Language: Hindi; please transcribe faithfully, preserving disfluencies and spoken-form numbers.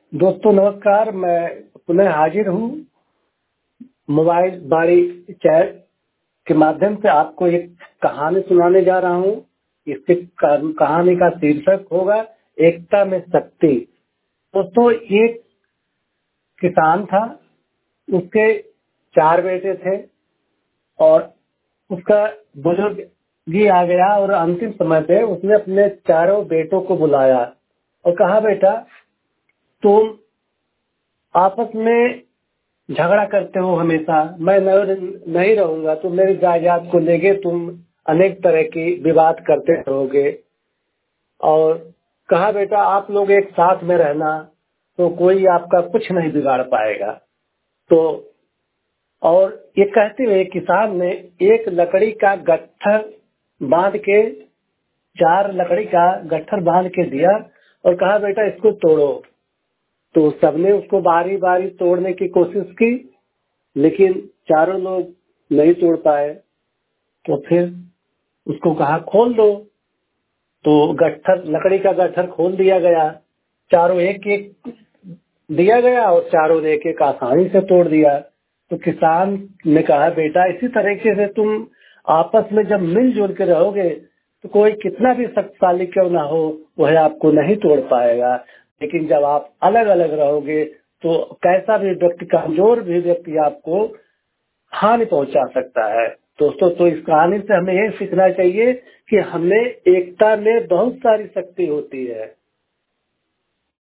दोस्तों नमस्कार। मैं पुनः हाजिर हूँ मोबाइल बाड़ी चैट के माध्यम से आपको एक कहानी सुनाने जा रहा हूँ। इसकी कहानी का शीर्षक होगा एकता में शक्ति। दोस्तों एक किसान था, उसके चार बेटे थे और उसका बुजुर्ग भी आ गया और अंतिम समय पे उसने अपने चारों बेटों को बुलाया और कहा, बेटा तुम आपस में झगड़ा करते हो हमेशा, मैं नहीं रहूंगा, तुम मेरी जायदाद को लेके तुम अनेक तरह की विवाद करते रहोगे। और कहा, बेटा आप लोग एक साथ में रहना तो कोई आपका कुछ नहीं बिगाड़ पाएगा। तो और ये कहते हुए किसान ने एक लकड़ी का गट्ठर बांध के चार लकड़ी का गट्ठर बांध के दिया और कहा, बेटा इसको तोड़ो। तो सबने उसको बारी बारी तोड़ने की कोशिश की, लेकिन चारों लोग नहीं तोड़ पाए। तो फिर उसको कहा, खोल दो। तो गट्ठर लकड़ी का गट्ठर खोल दिया गया, चारों एक एक दिया गया और चारों ने एक एक आसानी से तोड़ दिया। तो किसान ने कहा, बेटा इसी तरीके से तुम आपस में जब मिलजुल के रहोगे तो कोई कितना भी शक्तिशाली क्यों ना हो वह आपको नहीं तोड़ पाएगा, लेकिन जब आप अलग अलग रहोगे तो कैसा भी व्यक्ति, कमजोर भी व्यक्ति आपको हानि पहुंचा सकता है। दोस्तों तो इस कहानी से हमें ये सीखना चाहिए कि हमें एकता में बहुत सारी शक्ति होती है।